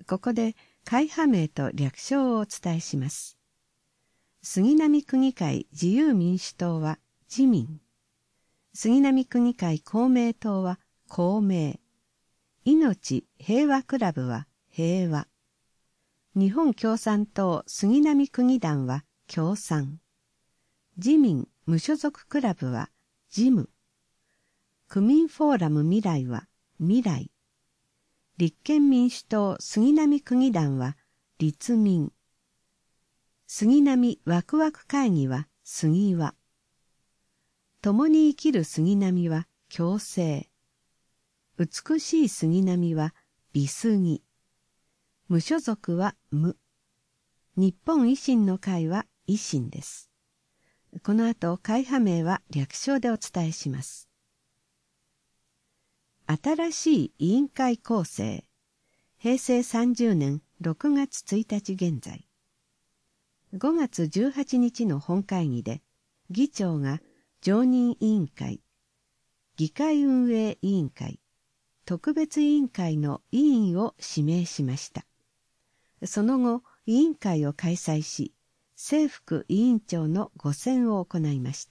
ここで会派名と略称をお伝えします。杉並区議会自由民主党は自民。杉並区議会公明党は公明。命平和クラブは平和。日本共産党杉並区議団は共産。自民無所属クラブは自無。区民フォーラム未来は未来。立憲民主党杉並区議団は立民。杉並ワクワク会議は杉和。共に生きる杉並は共生。美しい杉並は美杉。無所属は無。日本維新の会は維新です。この後、会派名は略称でお伝えします。新しい委員会構成。平成30年6月1日現在。5月18日の本会議で、議長が常任委員会、議会運営委員会、特別委員会の委員を指名しました。その後、委員会を開催し、正副委員長のご選を行いました。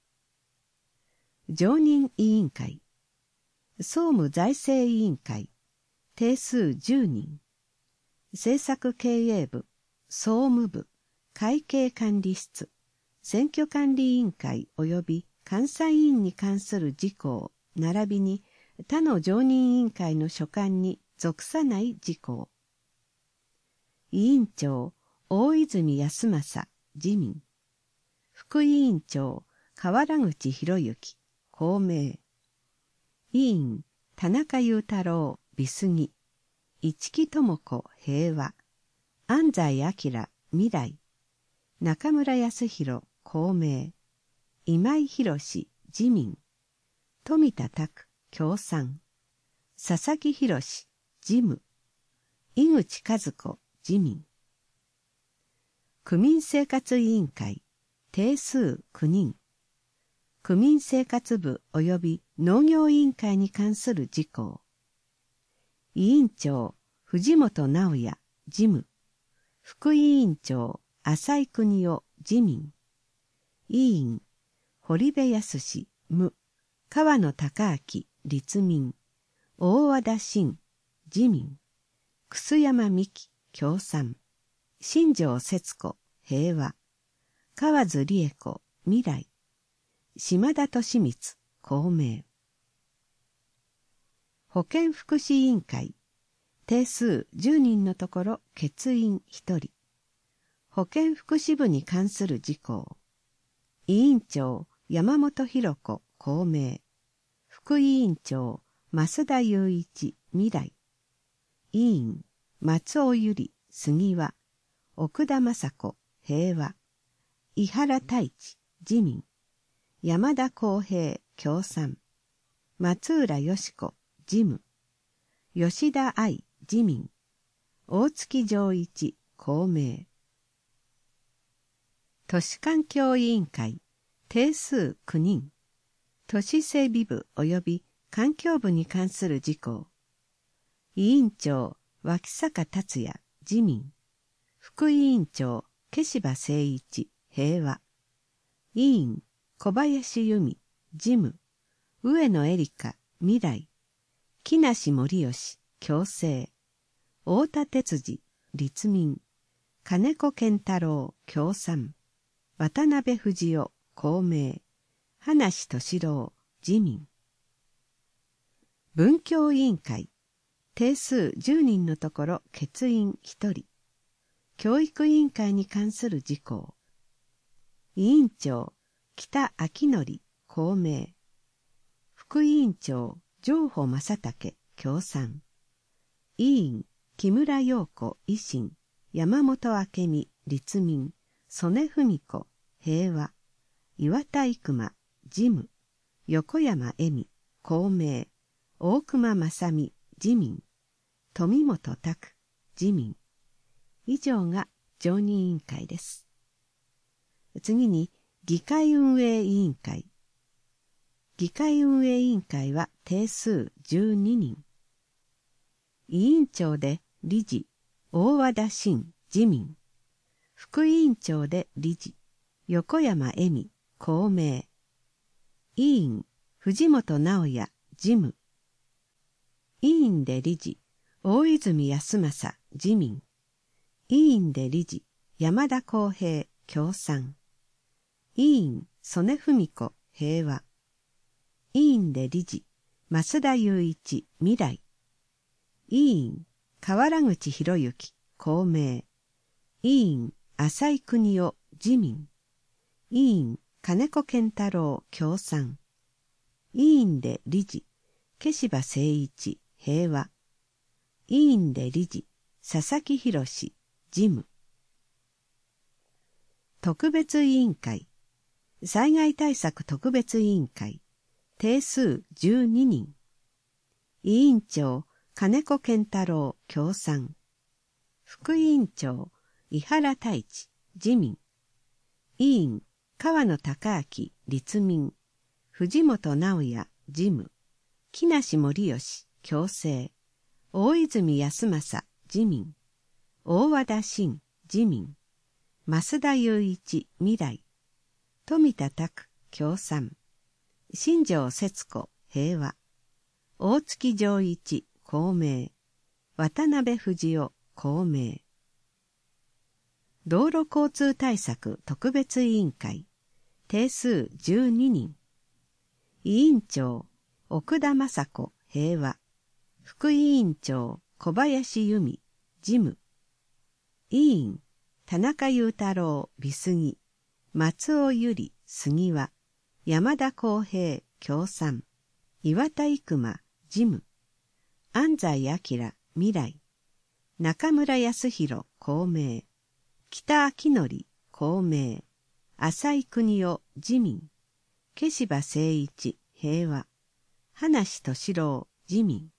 常任委員会、総務財政委員会、定数10人、政策経営部、総務部、会計管理室、選挙管理委員会及び監査委員に関する事項、並びに他の常任委員会の所管に属さない事項。委員長、大泉康政、自民。副委員長、河原口博之、公明。委員、田中裕太郎、美杉。市木智子、平和。安西明、未来。中村康弘、公明。今井博、自民。富田拓、共産。佐々木宏、自無。井口和子、自民。区民生活委員会、定数9人。区民生活部及び農業委員会に関する事項。委員長、藤本直也、事務。副委員長、浅井邦夫、自民。委員、堀部康、無。川野孝明、立民。大和田伸、自民。楠山美希、共産。新庄節子、平和。河津理恵子、未来。島田利光、公明。保健福祉委員会、定数10人のところ欠員1人。保健福祉部に関する事項。委員長、山本博子、公明。副委員長、増田雄一、未来。委員、松尾由里、杉和。奥田雅子、平和。井原太一、自民。山田康平、共産。松浦よし子、自無。吉田愛、自民。大月丈一、公明。都市環境委員会、定数9人。都市整備部及び環境部に関する事項。委員長、脇坂達也、自民。副委員長、毛柴誠一、平和。委員、小林由美、事務。上野エリカ、未来。木梨盛義、共生。太田哲司、立民。金子健太郎、共産。渡辺藤夫、公明。葉梨俊郎、自民。文教委員会、定数10人のところ欠員1人。教育委員会に関する事項。委員長、北昭則、公明。副委員長、上保正武、共産。委員、木村陽子、維新。山本明美、立民。曽根文子、平和。岩田生馬、事務。横山恵美、公明。大隈正美、自民。富本拓、自民。以上が常任委員会です。次に、議会運営委員会。議会運営委員会は定数12人。委員長で理事、大和田伸、自民。副委員長で理事、横山恵美、公明。委員、藤本直也、事務。委員で理事、大泉康政、自民。委員で理事、山田康平、共産。委員、曽根文子、平和。委員で理事、増田雄一、未来。委員、河原口博之、公明。委員、浅井邦夫、自民。委員、金子健太郎、共産。委員で理事、消柴誠一、平和。委員で理事、佐々木宏、事務。特別委員会、災害対策特別委員会、定数12人。委員長、金子健太郎、共産。副委員長、井原太一、自民。委員、川野孝明、立民。藤本直也、事務。木梨盛義、共生。大泉康政、自民。大和田伸、自民。増田雄一、未来。富田拓、共産。新庄節子、平和。大月丈一、公明。渡辺藤夫、公明。道路交通対策特別委員会、定数12人。委員長、奥田雅子、平和。副委員長、小林由美、事務。委員、田中裕太郎、美杉。松尾由里、杉和。山田康平、共産。岩田生馬、事務。安西明、未来。中村康弘、公明。北明則、公明。浅井邦夫、自民。消柴誠一、平和。葉梨俊郎、自民。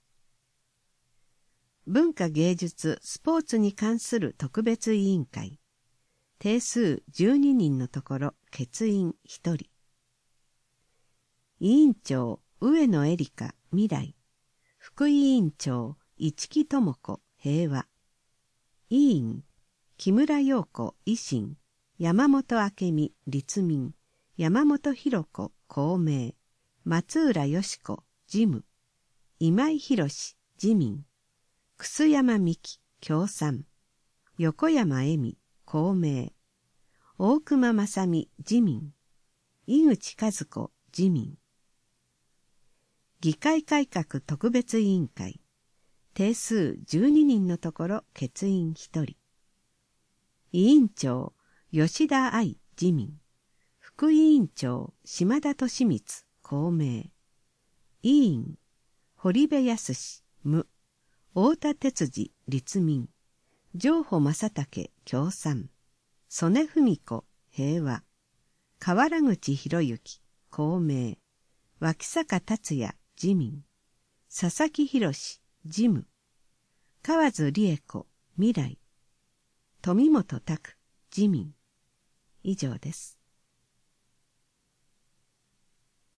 文化芸術スポーツに関する特別委員会、定数12人のところ欠員1人。委員長、上野恵里香、未来。副委員長、市木智子、平和。委員、木村陽子、維新。山本明美、立民。山本博子、公明。松浦よし子、事務。今井博、自民。楠山美希、共産。横山恵美、公明。大隈正美、自民。井口和子、自民。議会改革特別委員会、定数12人のところ欠員1人。委員長、吉田愛、自民。副委員長、島田利光、公明。委員、堀部康、無。太田哲司、立民。上保正武、共産。曽根文子、平和。河原口博之、公明。脇坂達也、自民。佐々木宏、事務。河津理恵子、未来。富本拓、自民。以上です。